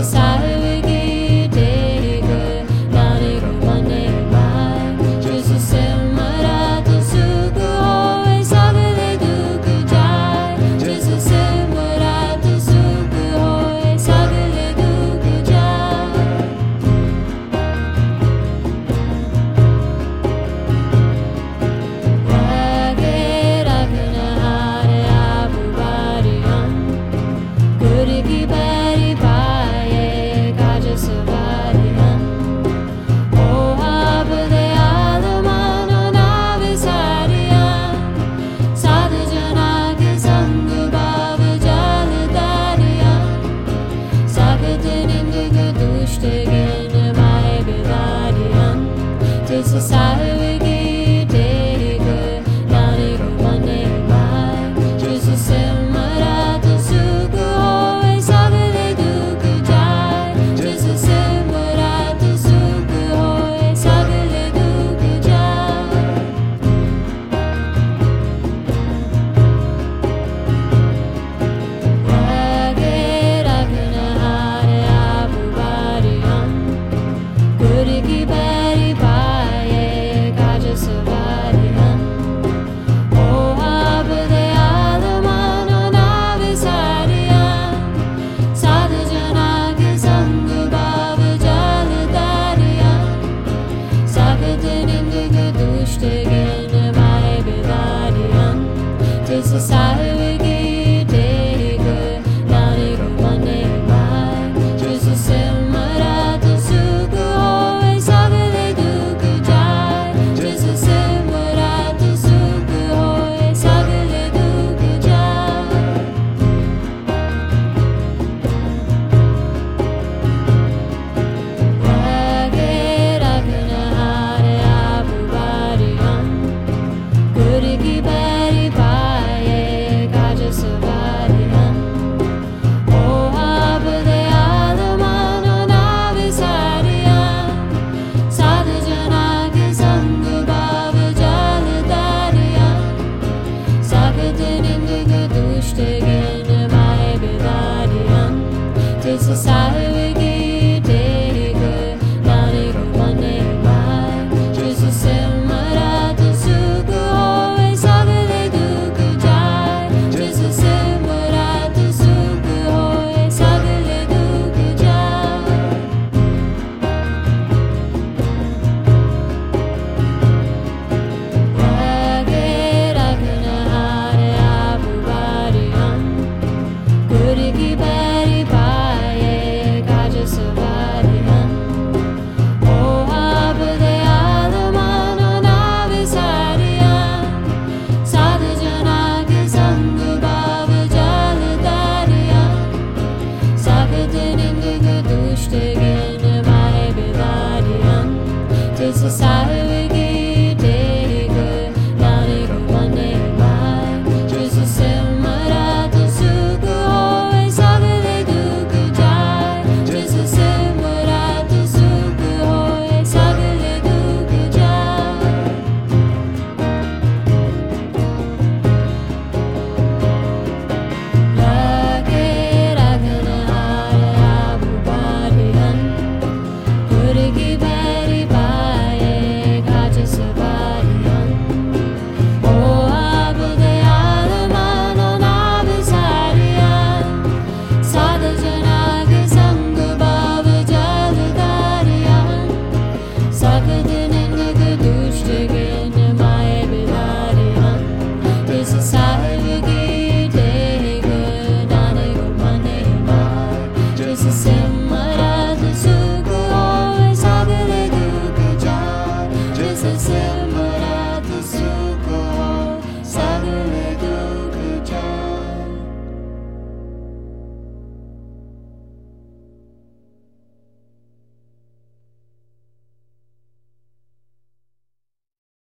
살기 되고 나리고 만내 말 주스 세마라도 수고에 사그레 두구자 주스 세마라도 수고에 사그레 두구자 라게라그나 하레 아부바리언 그리기 바리 바에 가져서 바리언 오하브데 아르마노 나베사리언 사드전하게 성구바브 자르다리언 사그드는 누구 두시되게는 마에베다리언 드스 살기 되고 나리고 만내 말 주스 세마라도 수고에 사그레 두구자 주스 세마라도 수고에 사그레 두구자 라게라그나 하레 아부바리언 그리기 바리 바에 가져서 바리언 오하브데 아르마노 나베사리언 사드전하게 성구바브 자르다리언 사그드는 누구 두시되게는 마에베다리언 드스 살기 되고 나리고 만내 말 주스 세마라도 수고에 사그레 두구자 주스 세마라도 수고에 사그레 두구자 라게라그나 하레 아부바리언 그리기 바리 바에 가져서 바리언 오하브데 아르마노 나베사리언 사드전하게 성구바브 자르다리언 사그드는 누구 두시되게는 마에베다리언 드스 살기 되고 나리고 만내 말 주스 세마라도 수고에 사그레 두구자 주스 세마라도 수고에 사그레 두구자 라게라그나 하레 아부바리언 그리기 바리